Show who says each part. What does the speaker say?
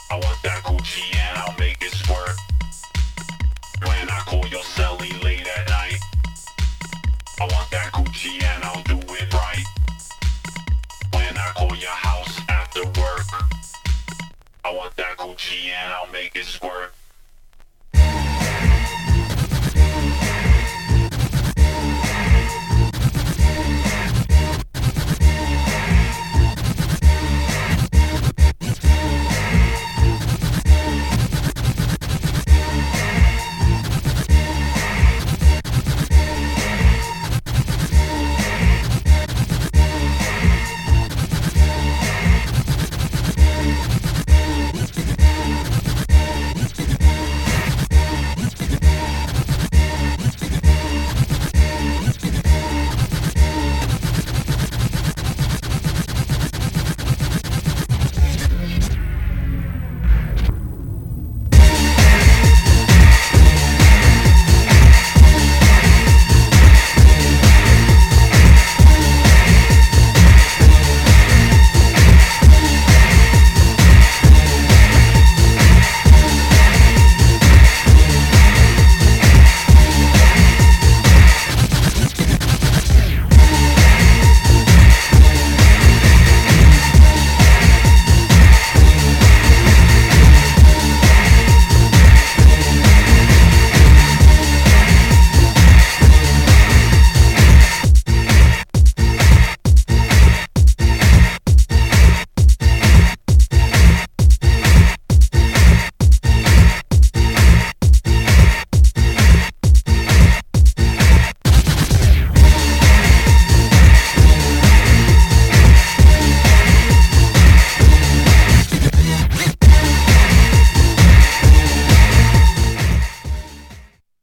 Speaker 1: I want that Gucci and I'll make it squirt. When I call your celly late at night, I want that Gucci and I'll do it right. When I call your house after work, I want that Gucci and I'll make it squirt.